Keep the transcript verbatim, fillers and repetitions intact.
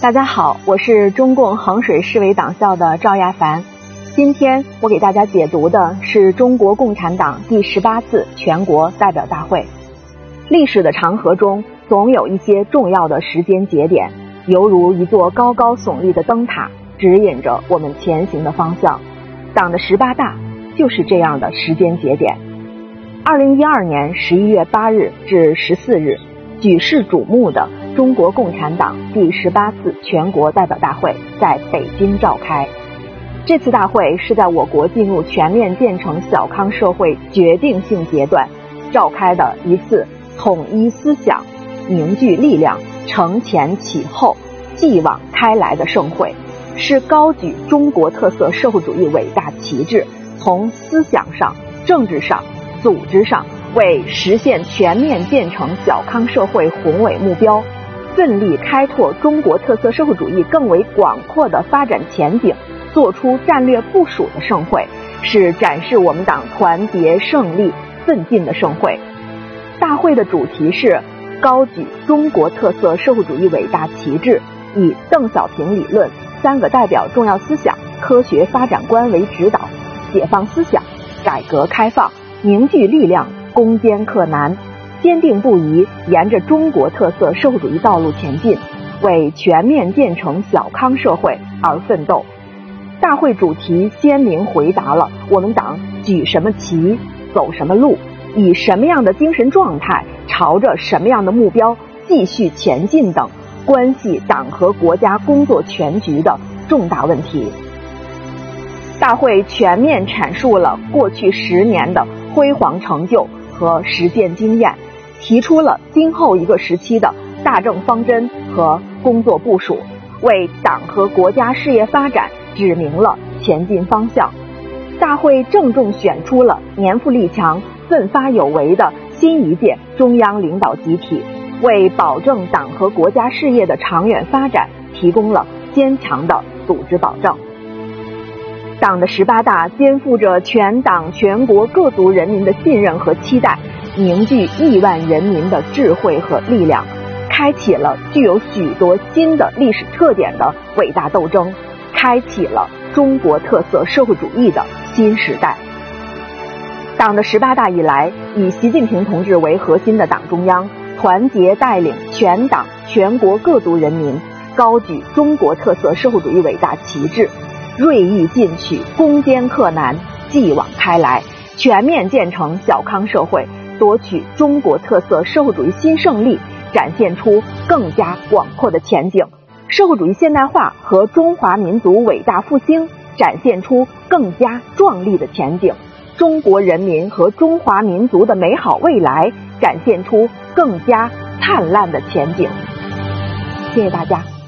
大家好，我是中共衡水市委党校的赵亚凡。今天我给大家解读的是中国共产党第十八次全国代表大会。历史的长河中，总有一些重要的时间节点，犹如一座高高耸立的灯塔，指引着我们前行的方向。党的十八大就是这样的时间节点。二零一二年十一月八日至十四日，举世瞩目的中国共产党第十八次全国代表大会在北京召开。这次大会是在我国进入全面建成小康社会决定性阶段召开的一次统一思想、凝聚力量、承前启后、继往开来的盛会，是高举中国特色社会主义伟大旗帜，从思想上、政治上、组织上为实现全面建成小康社会宏伟目标，奋力开拓中国特色社会主义更为广阔的发展前景做出战略部署的盛会，是展示我们党团结胜利奋进的盛会。大会的主题是高举中国特色社会主义伟大旗帜，以邓小平理论、三个代表重要思想、科学发展观为指导，解放思想、改革开放、凝聚力量，攻坚克难，坚定不移沿着中国特色社会主义道路前进，为全面建成小康社会而奋斗。大会主题鲜明回答了我们党举什么旗、走什么路、以什么样的精神状态、朝着什么样的目标继续前进等关系党和国家工作全局的重大问题。大会全面阐述了过去十年的辉煌成就和实践经验，提出了今后一个时期的大政方针和工作部署，为党和国家事业发展指明了前进方向。大会郑重选出了年富力强、奋发有为的新一届中央领导集体，为保证党和国家事业的长远发展提供了坚强的组织保障。党的十八大肩负着全党全国各族人民的信任和期待，凝聚亿万人民的智慧和力量，开启了具有许多新的历史特点的伟大斗争，开启了中国特色社会主义的新时代。党的十八大以来，以习近平同志为核心的党中央团结带领全党全国各族人民，高举中国特色社会主义伟大旗帜，锐意进取，攻坚克难，继往开来，全面建成小康社会，夺取中国特色社会主义新胜利，展现出更加广阔的前景。社会主义现代化和中华民族伟大复兴展现出更加壮丽的前景，中国人民和中华民族的美好未来展现出更加灿烂的前景。谢谢大家。